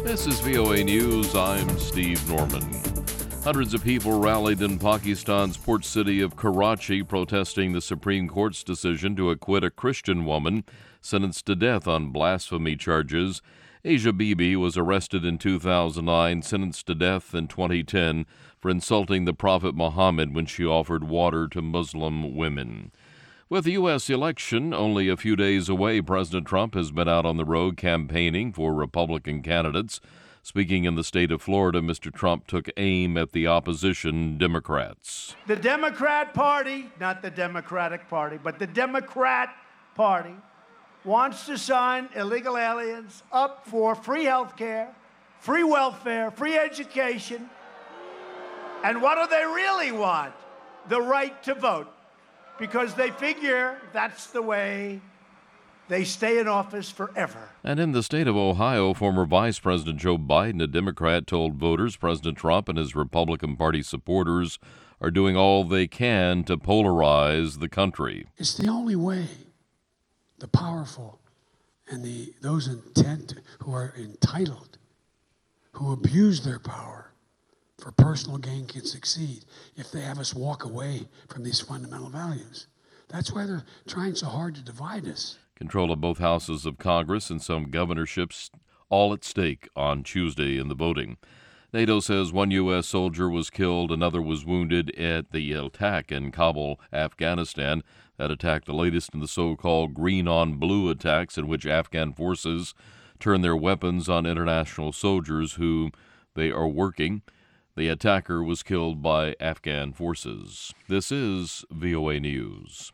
This is VOA News. I'm Steve Norman. Hundreds of people rallied in Pakistan's port city of Karachi protesting the Supreme Court's decision to acquit a Christian woman sentenced to death on blasphemy charges. Asia Bibi was arrested in 2009, sentenced to death in 2010 for insulting the Prophet Muhammad when she offered water to Muslim women. With the U.S. election only a few days away, President Trump has been out on the road campaigning for Republican candidates. Speaking in the state of Florida, Mr. Trump took aim at the opposition Democrats. The Democrat Party, not the Democratic Party, but the Democrat Party wants to sign illegal aliens up for free health care, free welfare, free education. And what do they really want? The right to vote. Because they figure that's the way they stay in office forever. And in the state of Ohio, former Vice President Joe Biden, a Democrat, told voters President Trump and his Republican Party supporters are doing all they can to polarize the country. It's the only way the powerful and those who are entitled, who abuse their power for personal gain can succeed if they have us walk away from these fundamental values. That's why they're trying so hard to divide us. Control of both houses of Congress and some governorships all at stake on Tuesday in the voting. NATO says one U.S. soldier was killed, another was wounded at the attack in Kabul, Afghanistan. That attack, the latest in the so-called green-on-blue attacks in which Afghan forces turn their weapons on international soldiers who they are working. The attacker was killed by Afghan forces. This is VOA News.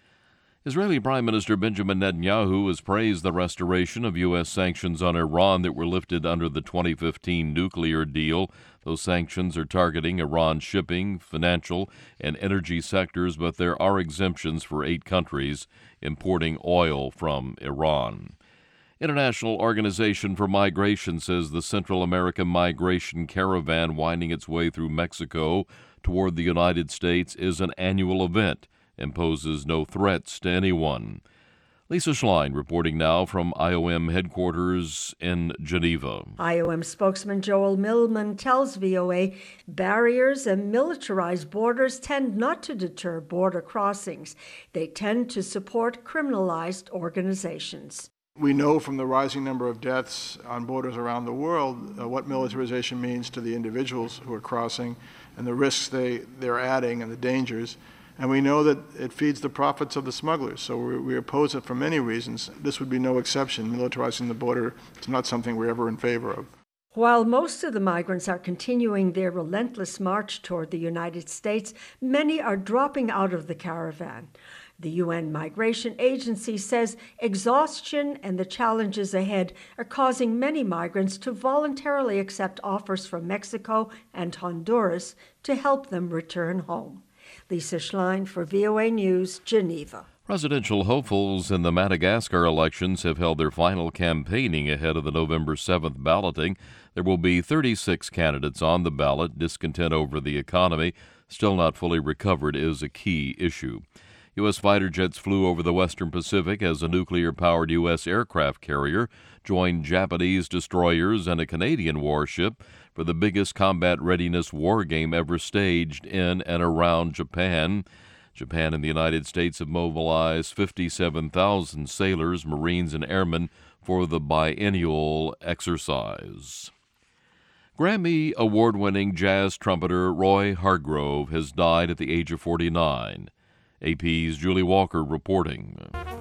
Israeli Prime Minister Benjamin Netanyahu has praised the restoration of U.S. sanctions on Iran that were lifted under the 2015 nuclear deal. Those sanctions are targeting Iran's shipping, financial, and energy sectors, but there are exemptions for 8 countries importing oil from Iran. International Organization for Migration says the Central American migration caravan winding its way through Mexico toward the United States is an annual event and poses no threats to anyone. Lisa Schlein reporting now from IOM headquarters in Geneva. IOM spokesman Joel Millman tells VOA barriers and militarized borders tend not to deter border crossings. They tend to support criminalized organizations. We know from the rising number of deaths on borders around the world what militarization means to the individuals who are crossing and the risks they're adding and the dangers. And we know that it feeds the profits of the smugglers. So we oppose it for many reasons. This would be no exception. Militarizing the border is not something we're ever in favor of. While most of the migrants are continuing their relentless march toward the United States, many are dropping out of the caravan. The UN Migration Agency says exhaustion and the challenges ahead are causing many migrants to voluntarily accept offers from Mexico and Honduras to help them return home. Lisa Schlein for VOA News, Geneva. Presidential hopefuls in the Madagascar elections have held their final campaigning ahead of the November 7th balloting. There will be 36 candidates on the ballot. Discontent over the economy, still not fully recovered, is a key issue. U.S. fighter jets flew over the Western Pacific as a nuclear-powered U.S. aircraft carrier joined Japanese destroyers and a Canadian warship for the biggest combat readiness war game ever staged in and around Japan. Japan and the United States have mobilized 57,000 sailors, Marines, and airmen for the biennial exercise. Grammy award-winning jazz trumpeter Roy Hargrove has died at the age of 49. AP's Julie Walker reporting.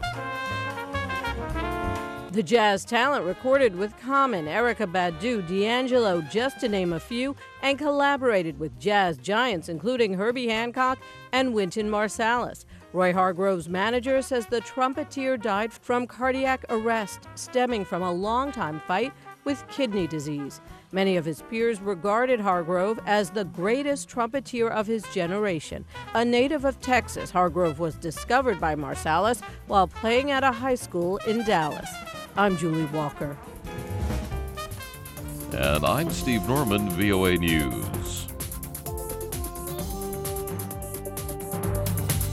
The jazz talent recorded with Common, Erykah Badu, D'Angelo, just to name a few, and collaborated with jazz giants including Herbie Hancock and Wynton Marsalis. Roy Hargrove's manager says the trumpeter died from cardiac arrest stemming from a long-time fight with kidney disease. Many of his peers regarded Hargrove as the greatest trumpeter of his generation. A native of Texas, Hargrove was discovered by Marsalis while playing at a high school in Dallas. I'm Julie Walker. And I'm Steve Norman, VOA News.